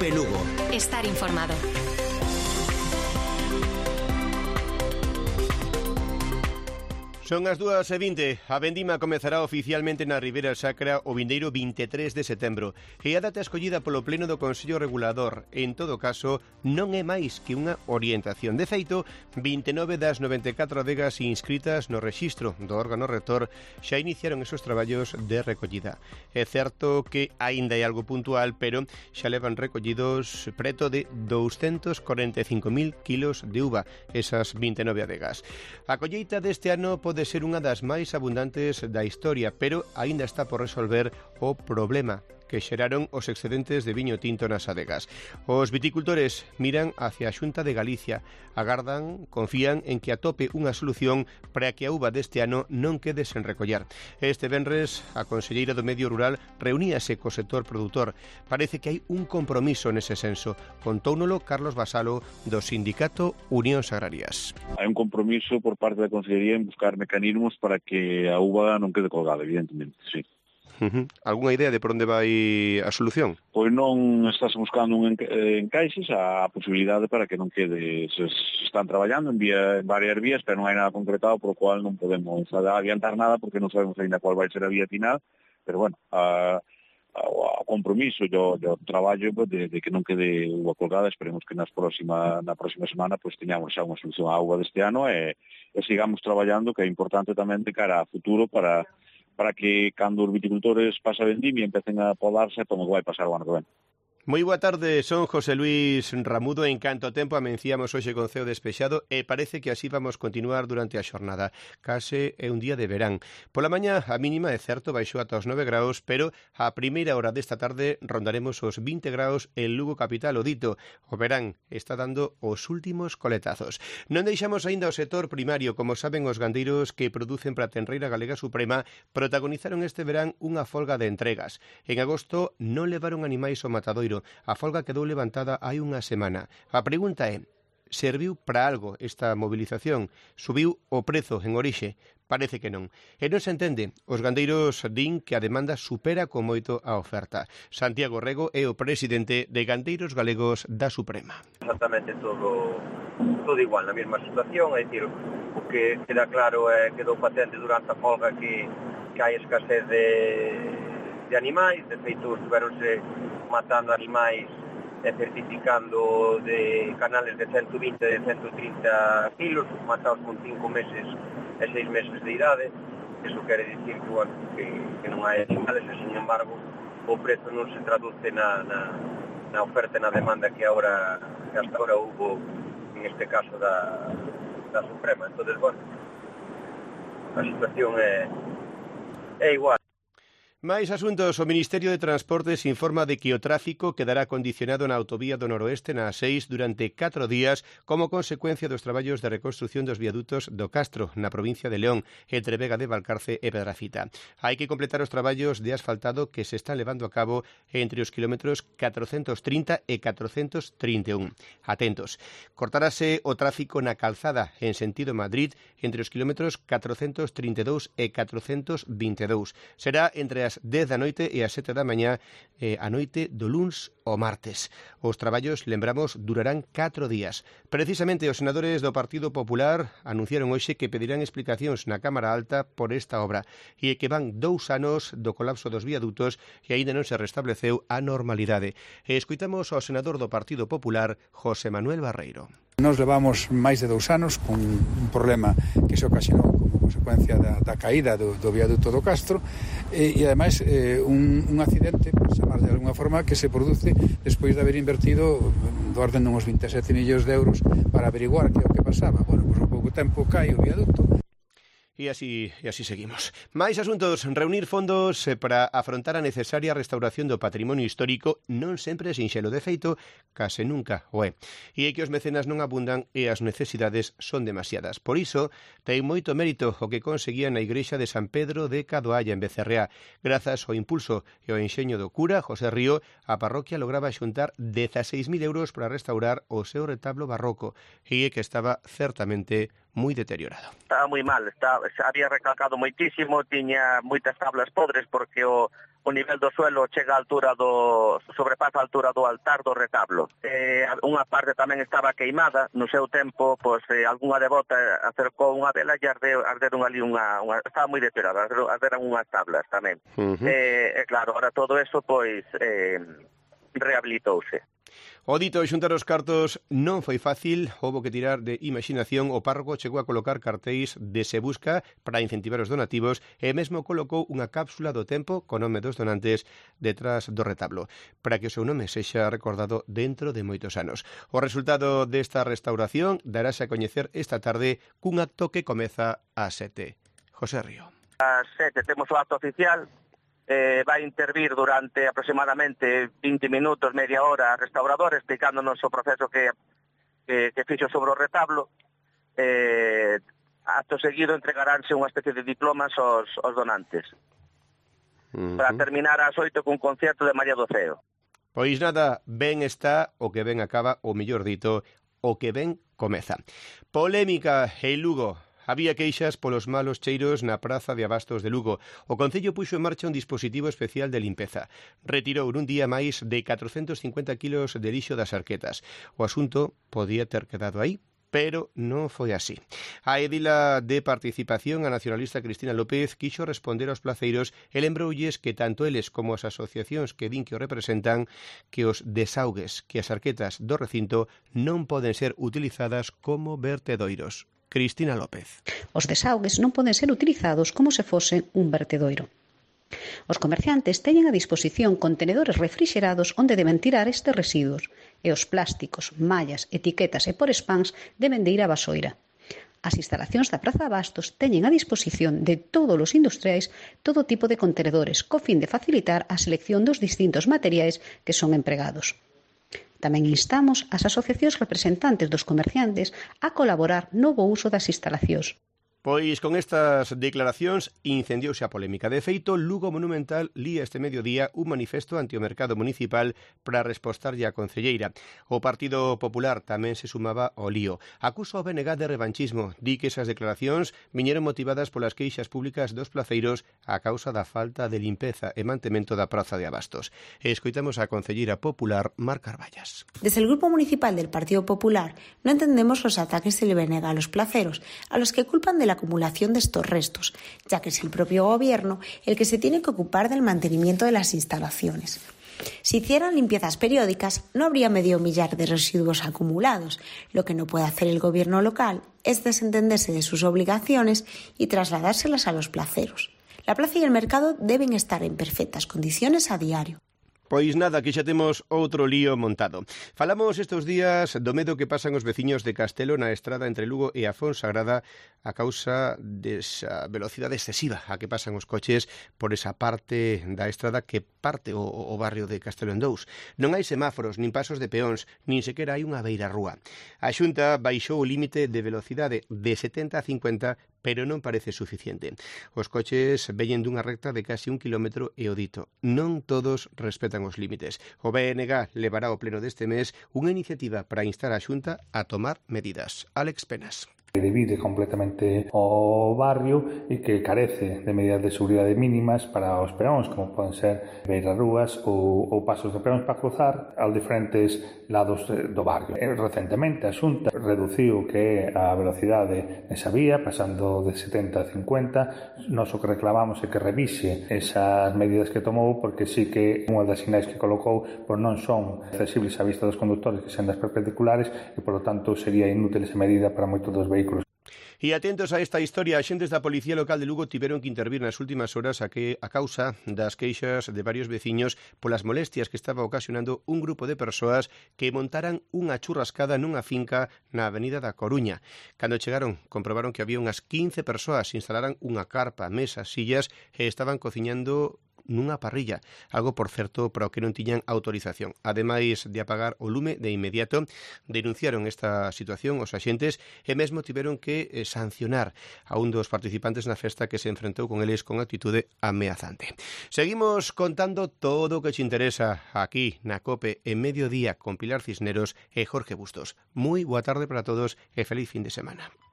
COPE Lugo. Estar informado. Son as 2:20. A vendima comezará oficialmente na Ribeira Sacra o vindeiro 23 de setembro. E a data escollida polo Pleno do Consello Regulador. En todo caso, non é máis que unha orientación. De feito, 29 das 94 adegas inscritas no rexistro do órgano rector xa iniciaron esos traballos de recollida. É certo que aínda hai algo puntual, pero xa levan recollidos preto de 245.000 kilos de uva, esas 29 adegas. A colleita deste ano pode ser unha das máis abundantes da historia, pero aínda está por resolver o problema que xeraron os excedentes de viño tinto nas adegas. Os viticultores miran hacia a Xunta de Galicia, agardan, confían en que atope unha solución para que a uva deste ano non quede sen recollar. Este venres, a conselleira do Medio Rural reuníase co sector produtor. Parece que hai un compromiso nese senso. Contóunolo Carlos Basalo, do sindicato Unións Agrarias. Hai un compromiso por parte da Consellería en buscar mecanismos para que a uva non quede colgada, evidentemente, sí. Algúnha idea de por onde vai a solución? Pois non estás buscando un encaixes a posibilidade para que non quede. Se están traballando en varias vías, pero non hai nada concretado, por lo cual non podemos adiantar nada porque non sabemos ainda cuál vai ser a vía final, pero bueno, o compromiso e o traballo de que non quede uva colgada. Esperemos que na próxima semana pues teñamos xa unha solución á uva deste ano e sigamos traballando, que é importante tamén de cara a futuro para que cando os viticultores pasen a vendimia e empecen a podarse, como vai pasar o ano que ven. Moi boa tarde, son José Luis Ramudo. En canto a tempo amenciamos hoxe con ceo despexado e parece que así vamos continuar durante a xornada. Case é un día de verán. Pola mañá a mínima, é certo, baixou ata os 9 graus, pero a primeira hora desta tarde rondaremos os 20 graus en Lugo capital, o dito. O verán está dando os últimos coletazos. Non deixamos aínda o sector primario. Como saben, os gandeiros que producen para a Tenreira Galega Suprema protagonizaron este verán unha folga de entregas. En agosto non levaron animais ao matadoiro. A folga quedou levantada hai unha semana. A pregunta é, serviu para algo esta movilización? Subiu o prezo en orixe? Parece que non. E non se entende. Os gandeiros din que a demanda supera con moito a oferta. Santiago Rego é o presidente de Gandeiros Galegos da Suprema. Exactamente todo igual, na mesma situación, é dicir, o que queda claro é quedou patente durante a folga que hai escasez de animais. De feito, estiveronse matando animais e certificando de canales de 120 e 130 kilos, matados con 5 meses e 6 meses de idade. Eso quere dicir que non hai animales e, sin embargo, o prezo non se traduce na oferta e na demanda que hasta ahora hubo, en este caso da Suprema. Entonces, bueno, a situación é igual. Mais asuntos. O Ministerio de Transportes informa de que o tráfico quedará condicionado na autovía do Noroeste na A6 durante 4 días como consecuencia dos traballos de reconstrución dos viadutos do Castro, na provincia de León, entre Vega de Valcarce e Pedrafita. Hai que completar os traballos de asfaltado que se están levando a cabo entre os kilómetros 430 e 431. Atentos. Cortarase o tráfico na calzada en sentido Madrid entre os kilómetros 432 e 422. Será entre as 10 da noite e as 7 da mañá a noite do luns ao martes. Os traballos, lembramos, durarán 4 días. Precisamente os senadores do Partido Popular anunciaron hoxe que pedirán explicacións na Cámara Alta por esta obra e que van 2 anos do colapso dos viadutos e aínda non se restableceu a normalidade. E escoitamos ao senador do Partido Popular, José Manuel Barreiro. Nos levamos máis de 2 anos con un problema que se ocasionou como consecuencia da caída do viaduto do Castro e ademais un accidente, por chamar de alguna forma, que se produce despois de haber invertido do orden de uns 27 millóns de euros para averiguar que é o que pasaba. Bueno, pois ao pouco tempo cae o viaduto. E así seguimos. Máis asuntos. Reunir fondos para afrontar a necesaria restauración do patrimonio histórico non sempre é sinxelo. De feito, case nunca o é. E é que os mecenas non abundan e as necesidades son demasiadas. Por iso, ten moito mérito o que conseguían na igrexa de San Pedro de Cadoalla, en Becerreá. Grazas ao impulso e ao enxeño do cura, José Río, a parroquia lograba xuntar 16.000 euros para restaurar o seu retablo barroco. E é que estaba certamente moi deteriorado. Estaba moi mal, había recalcado moitísimo, tiña moitas tablas podres porque o nivel do suelo chega á altura sobrepasa a altura do altar do retablo. Unha parte tamén estaba queimada, no seu tempo, algunha devota acercou unha vela e arderon ali estaba moi deteriorada, arderon unhas tablas tamén. Claro, ahora todo eso, rehabilitouse. O dito xuntar os cartos non foi fácil, houbo que tirar de imaginación. O párroco chegou a colocar cartéis de Se Busca para incentivar os donativos e mesmo colocou unha cápsula do tempo co nome dos donantes detrás do retablo, para que o seu nome sexa recordado dentro de moitos anos. O resultado desta restauración darase a coñecer esta tarde cun acto que comeza ás 7. José Río. Ás 7 temos o acto oficial. Vai intervir durante aproximadamente 20 minutos, media hora, restaurador, explicándonos o proceso que fixo sobre o retablo. Acto seguido entregaránse unha especie de diplomas aos donantes. Para terminar ás 8 cun concerto de María do Ceo. Pois nada, ben está o que ben acaba, ou mellor dito, o que ben comeza. Polémica en Lugo. Había queixas polos malos cheiros na praza de abastos de Lugo. O Concello puxo en marcha un dispositivo especial de limpeza. Retirou nun día máis de 450 kilos de lixo das arquetas. O asunto podía ter quedado aí, pero non foi así. A edila de Participación, a nacionalista Cristina López, quixo responder aos placeiros e lembroulles que tanto eles como as asociacións que din que o representan que os desaugues, que as arquetas do recinto non poden ser utilizadas como vertedoiros. Cristina López. Os desaugues non poden ser utilizados como se fose un vertedoiro. Os comerciantes teñen a disposición contenedores refrixerados onde deben tirar estes residuos e os plásticos, mallas, etiquetas e porespáns deben de ir á basoira. As instalacións da Praza de Abastos teñen a disposición de todos os industriais todo tipo de contenedores co fin de facilitar a selección dos distintos materiais que son empregados. Tamén instamos as asociacións representantes dos comerciantes a colaborar no bo uso das instalacións. Pois con estas declaracións incendiouse a polémica. De feito, Lugo Monumental lía este mediodía un manifesto ante o mercado municipal para respostarlle á concelleira. O Partido Popular tamén se sumaba ao lío. Acusa o BNG de revanchismo. Di que esas declaracións viñeron motivadas polas queixas públicas dos placeiros a causa da falta de limpeza e mantemento da praza de abastos. E escoitamos a concelleira popular Mar Carballas. Desde el Grupo Municipal del Partido Popular no entendemos los ataques del BNG a los placeros, a los que culpan de la acumulación de estos restos, ya que es el propio gobierno el que se tiene que ocupar del mantenimiento de las instalaciones. Si hicieran limpiezas periódicas, no habría medio millar de residuos acumulados. Lo que no puede hacer el gobierno local es desentenderse de sus obligaciones y trasladárselas a los placeros. La plaza y el mercado deben estar en perfectas condiciones a diario. Pois nada, que xa temos outro lío montado. Falamos estes días do medo que pasan os veciños de Castelo na estrada entre Lugo e a Fonsagrada a causa desa velocidade excesiva a que pasan os coches por esa parte da estrada que parte o barrio de Castelo en dous. Non hai semáforos, nin pasos de peóns, nin sequera hai unha beirarrúa. A Xunta baixou o límite de velocidade de 70 a 50, pero non parece suficiente. Os coches veñen dunha recta de casi 1 kilómetro e o dito. Non todos respetan os límites. O BNG levará ao pleno deste mes unha iniciativa para instar a Xunta a tomar medidas. Alex Penas. Divide completamente o barrio e que carece de medidas de seguridade mínimas para os peóns, como poden ser beirarrúas ou pasos de peóns para cruzar aos diferentes lados do barrio. Recentemente a Xunta reduciu que a velocidade nesa vía, pasando de 70 a 50. Nós o que reclamamos é que revise esas medidas que tomou, porque sí que unha das sinais que colocou non son accesibles á vista dos condutores, que sean das perpendiculares, e, por lo tanto, sería inútil esa medida para moitos dos vehículos. E atentos a esta historia, axentes da Policía Local de Lugo tiveron que intervir nas últimas horas a causa das queixas de varios veciños polas molestias que estaba ocasionando un grupo de persoas que montaran unha churrascada nunha finca na Avenida da Coruña. Cando chegaron, comprobaron que había unhas 15 persoas, instalaran unha carpa, mesas, sillas e estaban cociñando nunha parrilla, algo, por certo, para o que non tiñan autorización. Ademais de apagar o lume de inmediato, denunciaron esta situación os axentes e mesmo tiveron que sancionar a un dos participantes na festa que se enfrentou con eles con actitude ameazante. Seguimos contando todo o que te interesa aquí na COPE en Mediodía con Pilar Cisneros e Jorge Bustos. Moi boa tarde para todos e feliz fin de semana.